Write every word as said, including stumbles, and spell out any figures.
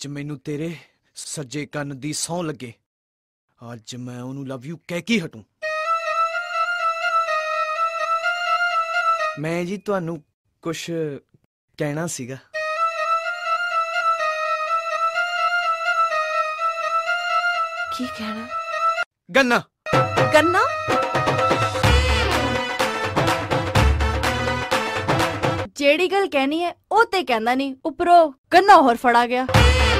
ਅੱਜ ਮੈਨੂੰ ਤੇਰੇ ਸੱਜੇ ਕੰਨ ਦੀ ਸਹੁੰ ਲੱਗੇ, ਅੱਜ ਮੈਂ ਉਹਨੂੰ ਲਵ ਯੂ ਕਹਿ ਕੇ ਹਟੂ। ਮੈਂ ਜੀ ਤੁਹਾਨੂੰ ਕੁਛ ਕਹਿਣਾ ਸੀਗਾ। ਕੀ ਕਹਿਣਾ? ਗੰਨਾ। ਗੰਨਾ? ਜਿਹੜੀ ਗੱਲ ਕਹਿਣੀ ਹੈ ਉਹ ਤੇ ਕਹਿੰਦਾ ਨਹੀਂ, ਉੱਪਰੋਂ ਗੰਨਾ ਹੋਰ ਫੜਾ ਗਿਆ।